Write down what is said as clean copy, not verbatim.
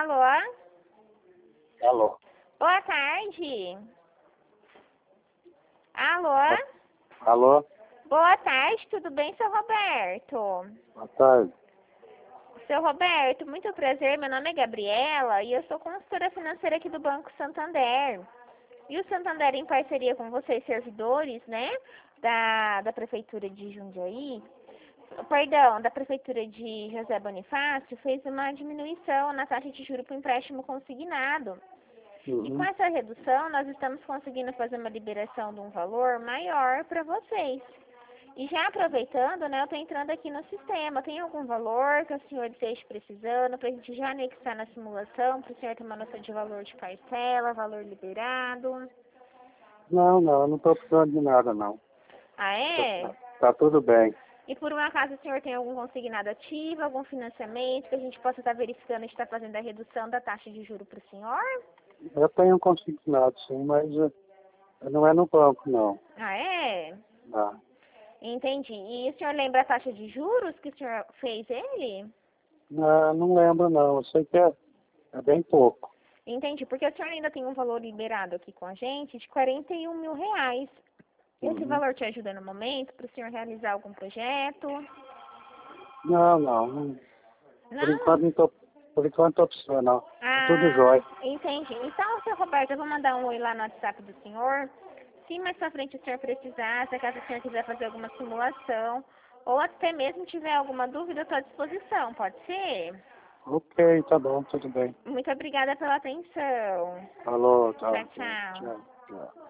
Alô? Alô? Boa tarde. Alô? Alô? Boa tarde, tudo bem, seu Roberto? Boa tarde. Seu Roberto, muito prazer, meu nome é Gabriela e eu sou consultora financeira aqui do Banco Santander. E o Santander, em parceria com vocês, servidores, né, da Prefeitura de Jundiaí, perdão, da Prefeitura de José Bonifácio, fez uma diminuição na taxa de juros para o empréstimo consignado. E com essa redução, nós estamos conseguindo fazer uma liberação de um valor maior para vocês. E já aproveitando, né, eu estou entrando aqui no sistema. Tem algum valor que o senhor esteja precisando para a gente já anexar na simulação, para o senhor ter uma noção de valor de parcela, valor liberado? Não, eu não estou precisando de nada, não. Ah, é? Tá tudo bem. E por um acaso o senhor tem algum consignado ativo, algum financiamento que a gente possa estar verificando e está fazendo a redução da taxa de juros para o senhor? Eu tenho consignado, sim, mas não é no banco, não. Ah, é? Ah, Entendi. E o senhor lembra a taxa de juros que o senhor fez ele? não lembro, não. Eu sei que é bem pouco. Entendi, porque o senhor ainda tem um valor liberado aqui com a gente de R$ 41 mil. Esse valor te ajuda no momento para o senhor realizar algum projeto? Não. Por enquanto Não? não tô, por enquanto não estou precisando, não. Tá tudo Ah, jóia. entendi. Então, seu Roberto, eu vou mandar um oi lá no WhatsApp do senhor. Se mais pra frente o senhor precisar, se caso o senhor quiser fazer alguma simulação, ou até mesmo tiver alguma dúvida, eu estou à disposição, pode ser? Ok, tá bom, tudo bem. Muito obrigada pela atenção. Falou, tchau. Tchau, tchau. Tchau.